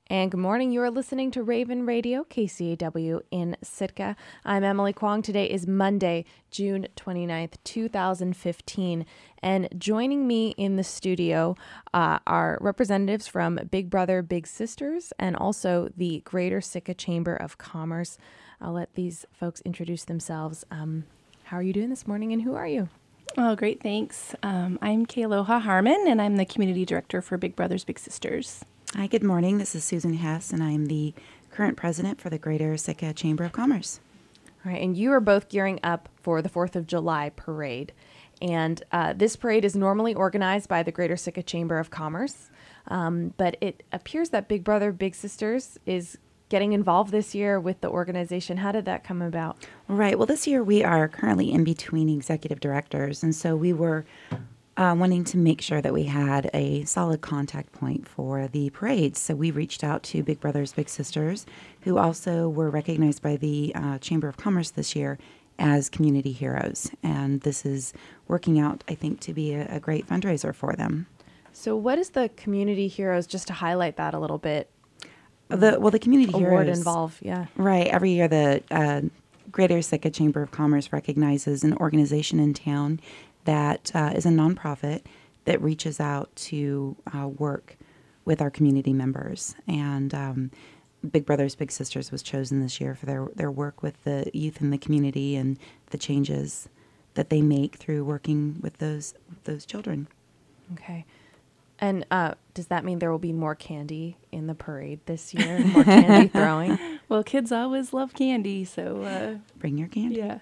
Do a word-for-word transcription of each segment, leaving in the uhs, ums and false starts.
And good morning. You are listening to Raven Radio, K C A W in Sitka. I'm Emily Kwong. Today is Monday, June twenty-ninth, two thousand fifteen. And joining me in the studio uh, are representatives from Big Brother Big Sisters and also the Greater Sitka Chamber of Commerce. I'll let these folks introduce themselves. Um, how are you doing this morning and who are you? Oh, great. Thanks. Um, I'm Kayaloha Harmon, and I'm the Community Director for Big Brothers Big Sisters. Hi, good morning. This is Susan Hess, and I'm the current president for the Greater Sitka Chamber of Commerce. All right, and you are both gearing up for the fourth of July parade. And uh, this parade is normally organized by the Greater Sitka Chamber of Commerce, um, but it appears that Big Brother Big Sisters is getting involved this year with the organization. How did that come about? Right. Well, this year we are currently in between executive directors, and so we were Uh, wanting to make sure that we had a solid contact point for the parades. So we reached out to Big Brothers Big Sisters, who also were recognized by the uh, Chamber of Commerce this year as community heroes. And this is working out, I think, to be a, a great fundraiser for them. So what is the Community Heroes, just to highlight that a little bit? The Well, the Community Award Heroes involve, yeah. Right. Every year the uh, Greater Sitka Chamber of Commerce recognizes an organization in town that uh, is a nonprofit that reaches out to uh, work with our community members. And um, Big Brothers Big Sisters was chosen this year for their, their work with the youth in the community and the changes that they make through working with those those children. Okay. And uh, does that mean there will be more candy in the parade this year? More candy throwing? Well, kids always love candy, so uh, Bring your candy. yeah.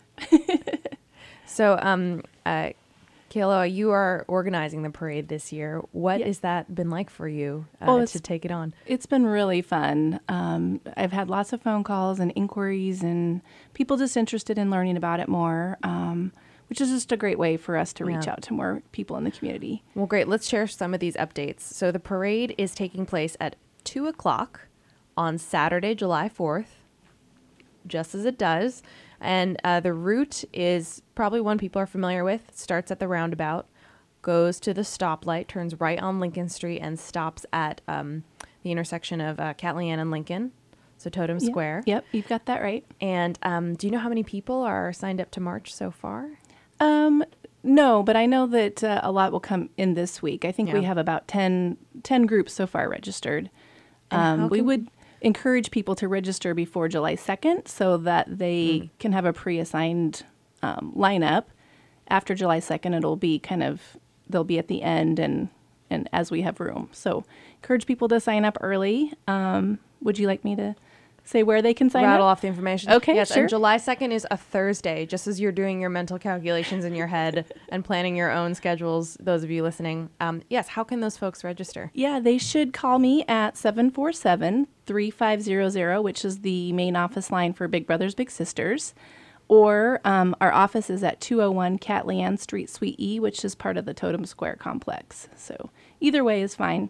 So, um, uh, Kayla, you are organizing the parade this year. What Yeah. has that been like for you uh, Oh, it's- to take it on? It's been really fun. Um, I've had lots of phone calls and inquiries and people just interested in learning about it more, um, which is just a great way for us to reach Yeah. out to more people in the community. Well, great. Let's share some of these updates. So the parade is taking place at two o'clock on Saturday, July fourth, just as it does. And uh, the route is probably one people are familiar with. It starts at the roundabout, goes to the stoplight, turns right on Lincoln Street, and stops at um, the intersection of uh, Catlean and Lincoln, so Totem Yep. Square. Yep, you've got that right. And um, do you know how many people are signed up to march so far? Um, no, but I know that uh, a lot will come in this week. I think we Yeah. have about ten, ten groups so far registered. And how Um, we can- would encourage people to register before July second so that they Mm. can have a pre-assigned um, lineup. After July second, it'll be kind of, they'll be at the end and, and as we have room. So encourage people to sign up early. Um, would you like me to say where they can sign Rattle up? off the information. Okay, yes, sure. and July second is a Thursday, just as you're doing your mental calculations in your head and planning your own schedules, those of you listening. Um, yes, how can those folks register? Yeah, they should call me at seven four seven, three five zero zero, which is the main office line for Big Brothers Big Sisters. Or um, our office is at two oh one Catlean Street, Suite E, which is part of the Totem Square complex. So either way is fine.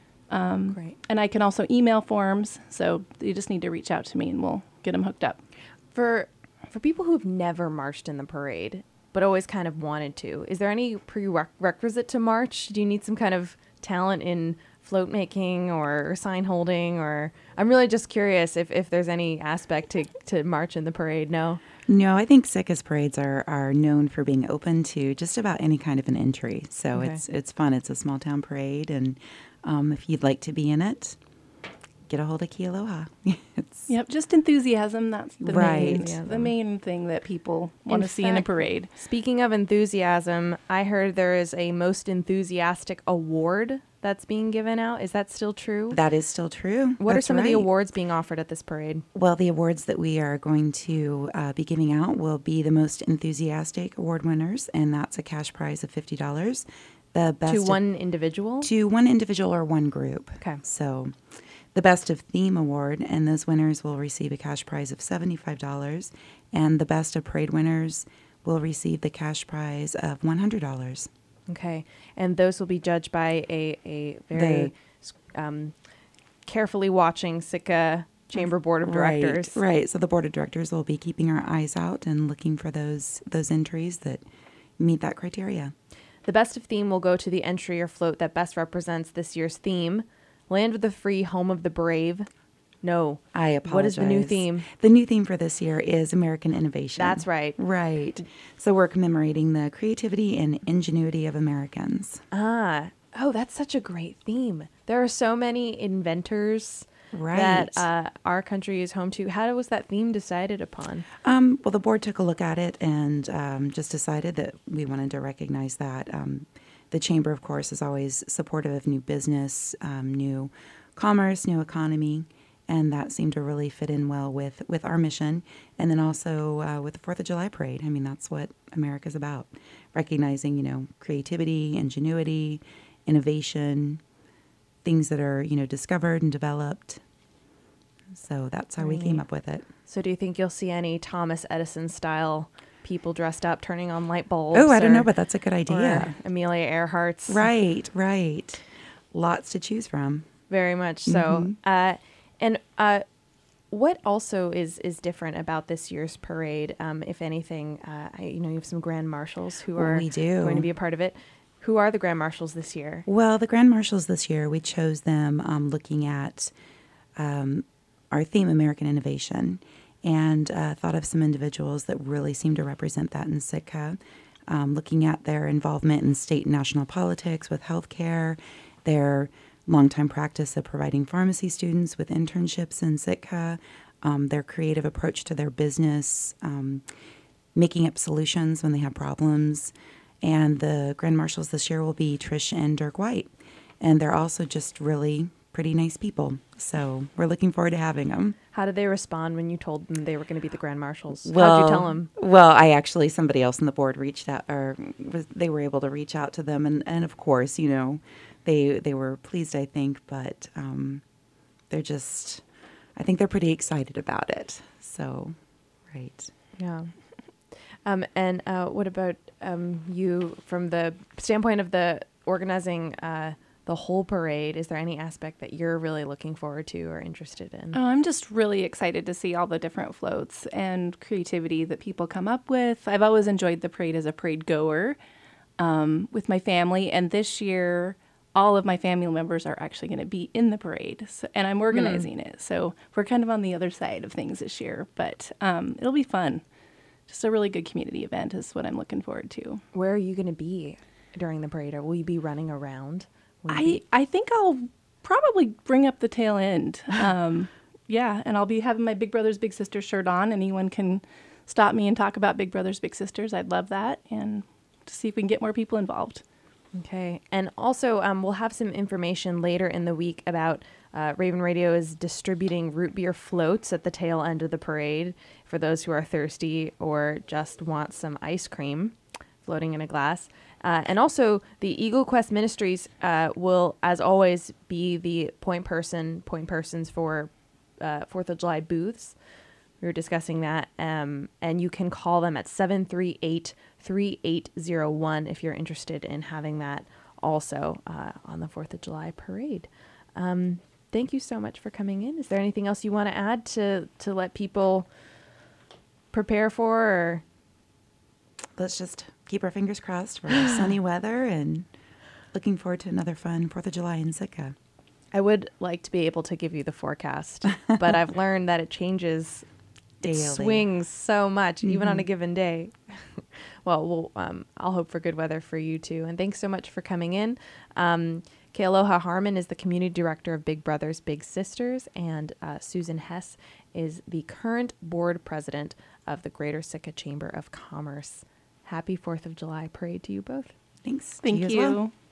Um, Great. And I can also email forms, so you just need to reach out to me and we'll get them hooked up. For for people who've never marched in the parade, but always kind of wanted to, is there any prerequisite to march? Do you need some kind of talent in float making or sign holding? Or I'm really just curious if, if there's any aspect to, to march in the parade. No? No, I think Sitka's parades are, are known for being open to just about any kind of an entry. So Okay. it's it's fun. It's a small town parade, and um, if you'd like to be in it, get a hold of Kayaloha. it's Yep, just enthusiasm. that's the Right. main, Yeah. the main thing that people want In to see in a fact, parade. Speaking of enthusiasm, I heard there is a most enthusiastic award that's being given out. Is that still true? That is still true. What That's are some of the right. awards being offered at this parade? Well, the awards that we are going to uh, be giving out will be the most enthusiastic award winners, and that's a cash prize of fifty dollars. The best To of- one individual? to one individual or one group. Okay. So the Best of Theme Award, and those winners will receive a cash prize of seventy-five dollars, and the Best of Parade winners will receive the cash prize of one hundred dollars. Okay. And those will be judged by a, a very um, carefully watching Sitka Chamber Board of Directors. Right, right. So the Board of Directors will be keeping our eyes out and looking for those those entries that meet that criteria. The best of theme will go to the entry or float that best represents this year's theme. Land of the Free, Home of the Brave. No. I apologize. What is the new theme? The new theme for this year is American Innovation. That's right. Right. So we're commemorating the creativity and ingenuity of Americans. Ah. Oh, that's such a great theme. There are so many inventors Right. that uh, our country is home to. How was that theme decided upon? Um, well, the board took a look at it and um, just decided that we wanted to recognize that. Um, the Chamber, of course, is always supportive of new business, um, new commerce, new economy. And that seemed to really fit in well with, with our mission. And then also uh, with the fourth of July parade. I mean, that's what America's about. Recognizing, you know, creativity, ingenuity, innovation, things that are, you know, discovered and developed. So that's how we came up with it. So do you think you'll see any Thomas Edison style people dressed up turning on light bulbs? Oh, I don't or, know, but that's a good idea. Or Amelia Earhart's. Right, right. Lots to choose from. Very much so. Mm-hmm. Uh, and uh, what also is is different about this year's parade, um, if anything? Uh, I, you know, you have some grand marshals who are We do. going to be a part of it. Who are the grand marshals this year? Well, the Grand Marshals this year, we chose them um, looking at um, our theme, American Innovation, and uh, thought of some individuals that really seem to represent that in Sitka, um, looking at their involvement in state and national politics with healthcare, their longtime practice of providing pharmacy students with internships in Sitka, um, their creative approach to their business, um, making up solutions when they have problems. And the Grand Marshals this year will be Trish and Dirk White. And they're also just really pretty nice people. So we're looking forward to having them. How did they respond when you told them they were going to be the grand marshals? Well, How'd you tell them? Well, I actually, somebody else on the board reached out, or was, they were able to reach out to them. And, and of course, you know, they they were pleased, I think, but um, they're just, I think they're pretty excited about it. So, right. Yeah. Um, and uh, what about um, you from the standpoint of the organizing uh, the whole parade? Is there any aspect that you're really looking forward to or interested in? Oh, I'm just really excited to see all the different floats and creativity that people come up with. I've always enjoyed the parade as a parade goer um, with my family, and this year all of my family members are actually going to be in the parade, so, and I'm organizing mm. it. So we're kind of on the other side of things this year, but um, it'll be fun. Just a really good community event is what I'm looking forward to. Where are you going to be during the parade? Or will you be running around? I, be- I think I'll probably bring up the tail end. Um, yeah, and I'll be having my Big Brothers Big Sisters shirt on. Anyone can stop me and talk about Big Brothers Big Sisters. I'd love that, and to see if we can get more people involved. Okay. And also, um, we'll have some information later in the week about uh, Raven Radio is distributing root beer floats at the tail end of the parade for those who are thirsty or just want some ice cream floating in a glass. Uh, and also, the Eagle Quest Ministries uh, will, as always, be the point person, point persons for uh, fourth of July booths. We were discussing that. Um, and you can call them at seven three eight, three eight zero one if you're interested in having that also uh, on the fourth of July parade. Um, thank you so much for coming in. Is there anything else you want to add to, to let people prepare for? Or? Let's just keep our fingers crossed for sunny weather and looking forward to another fun fourth of July in Sitka. I would like to be able to give you the forecast, but I've learned that it changes. Daily. It swings so much, mm-hmm. even on a given day. well, we'll um, I'll hope for good weather for you too. And thanks so much for coming in. Um, Kealoha Harmon is the community director of Big Brothers Big Sisters, and uh, Susan Hess is the current board president of the Greater Sitka Chamber of Commerce. Happy fourth of July parade to you both. Thanks. Thank to you. you. As well.